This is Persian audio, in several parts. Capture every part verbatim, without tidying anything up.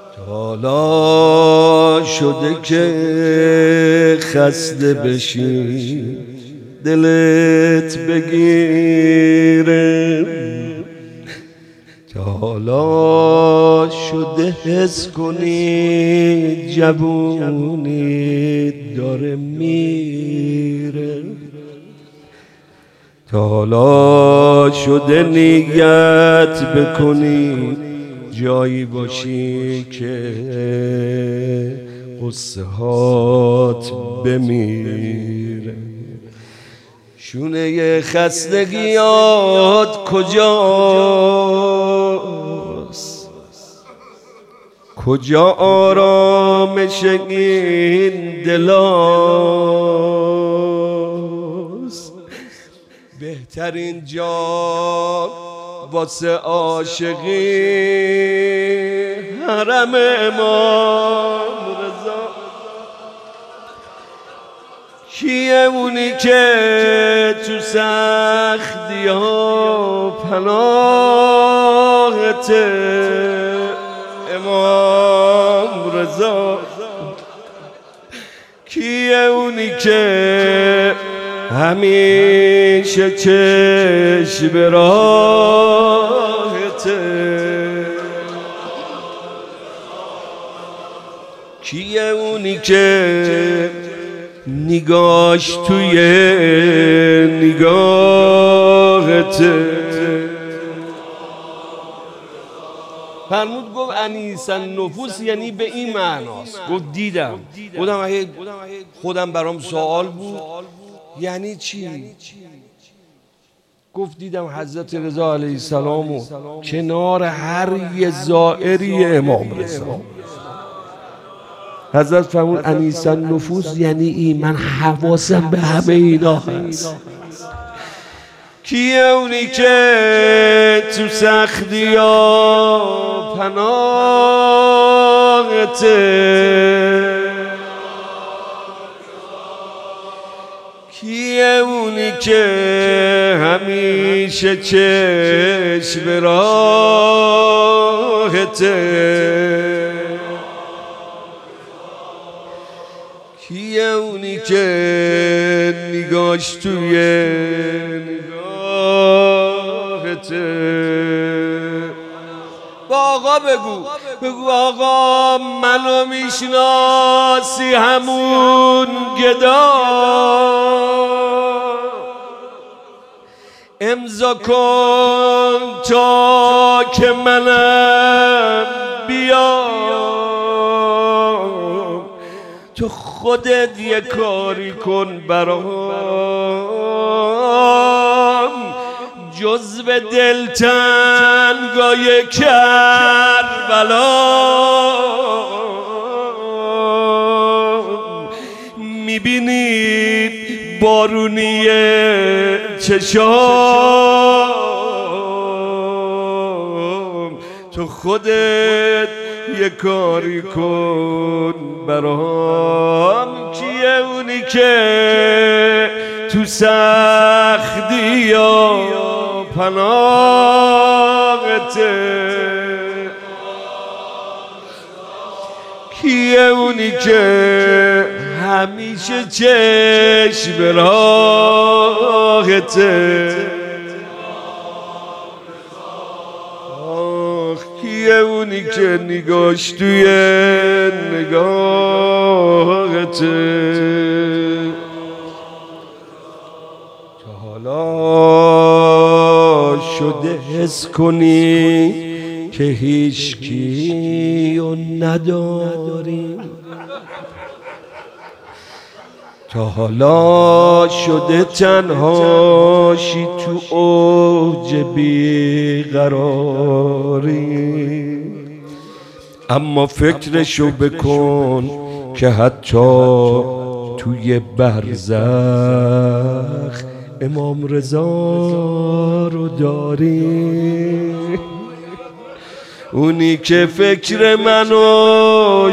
حالا شده که خسته بشی دلت بگیره، تا حالا شده حس کنی جوونی داره میره، تا حالا شده نیت بکنی جایی باشی که قصه هات بمیره. شونه خستگیات کجاست؟ کجا آرامش این دلاست؟ بهترین جا واسه عاشقی حرم امام رضا. کیه اونی که تو سختی ها پناهت امام رضا؟ کیه اونی که همیشه چشم راهته؟ کیه اونی که نگاش توی نگاهته؟ فرمود گفت انیس النفوس یعنی به این معناست. گفت دیدم خودم اگه خودم برام سوال بود یعنی چی؟ گفت دیدم حضرت رضا علیه السلام و کنار هر یه زائری امام رضا. حضرت فرمود انیس النفوس یعنی این، من حواسم به همه اینا هست. کیه اونی که تو سختی ها پناهته؟ کیه اونی که همیشه چشم راهته؟ کیه اونی که نگاش توی نگاهته؟ با آقا بگو بگو آقا منو میشناسی همون گدا؟ امضا کن تا که منم بیام، تو خودت یه کاری کن برام، جزو دلتنگای کربلا. میبینی بارونی چشام، تو خودت یه کاری کن برام. کیه اونی که تو سختی یا پناهته؟ کیه اونی که همیشه چشم راهته؟ آخ کیه اونی که نگاش توی نگاهته؟ تا حالا شده حس کنی که هیچ کیو نداری؟ تا حالا شده تنهاشی تو اوج بیقراری؟ اما فکرشو بکن که حتی توی برزخ امام رضا رو داری. اونی که فکر من و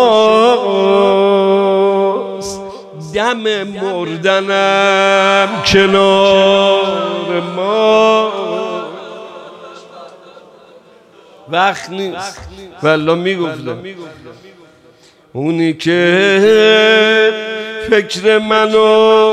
شماست، دم مردنم کنار ما. وقت نیست. والله میگفتم اونی که فکر منو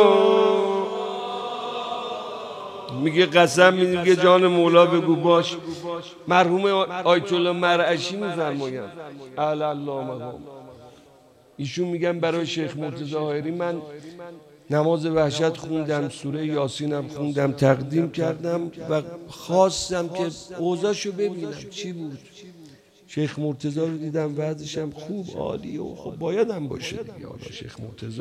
میگه قسم میگه جان مولا بگو باش. مرحوم آیت الله مرعشی میفرمایند اعلی الله مقام، ایشون میگن برای شیخ مرتضی حائری من نماز وحشت خوندم، سوره یاسینم خوندم، تقدیم کردم و خواستم که اوضاعشو ببینم چی بود. شیخ مرتضی رو دیدم وضعش هم خوب عالیه و خب باید هم باشه دیگه. حالا شیخ مرتضی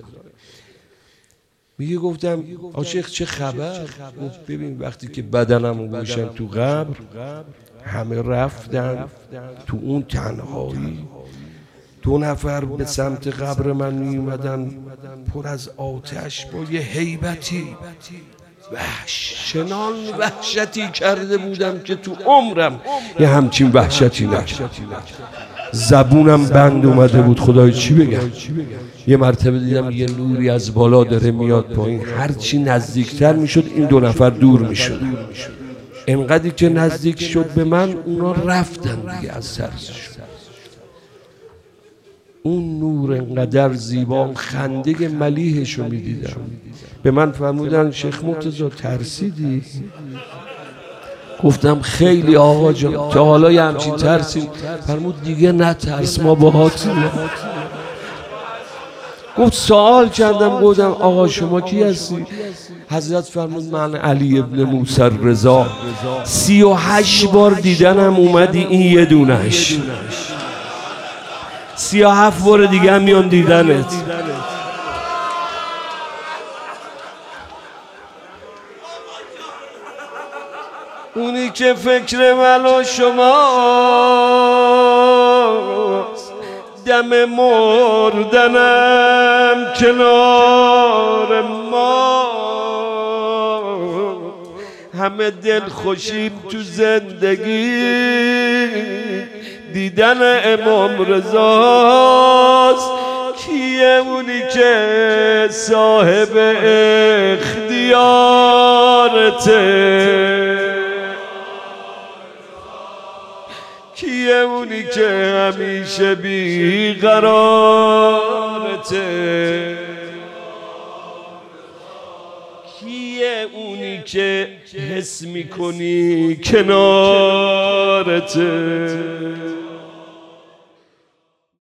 میگه گفتم آ شیخ چه خبر؟ گفت ببین وقتی که بدنم رو گوشم تو قبر همه رفتن، تو اون تنهایی دو نفر به سمت قبر من می اومدن پر از آتش با یه هیبتی وحش چنان وحشتی کرده بودم که تو عمرم یه همچین وحشتی نکردم. زبونم بند اومده بود خدای چی بگم. یه مرتبه دیدم یه نوری از بالا داره میاد پایین، هرچی نزدیکتر میشد این دو نفر دور میشد. انقدری که نزدیک شد به من اونا رفتن دیگه از ترسشون. اون نور انقدر زیبا، خنده ملیحشو میدیدم. به من فرمودن شیخ مرتضی ترسیدی؟ گفتم خیلی آقا جان، تا حالا یه همچین ترسی؟ فرمود دیگه نه ترس، ما باهاتیم. گفت سوال کردم گفتم آقا شما کی هستی؟ حضرت فرمود من علی ابن موسی رضا، سی و هشت بار دیدنم اومدی این یه دونش، سی و هفت بار دیگه هم میام دیدنت. اونی که فکر من و شماست، دم مردنم کنار ما، همه دل خوشیم تو زندگی دیدن امام رضاست. کیه اونی که صاحب اختیارته؟ کیه اونی که همیشه بیقرارته؟ کیه اونی که حس میکنی کنارته؟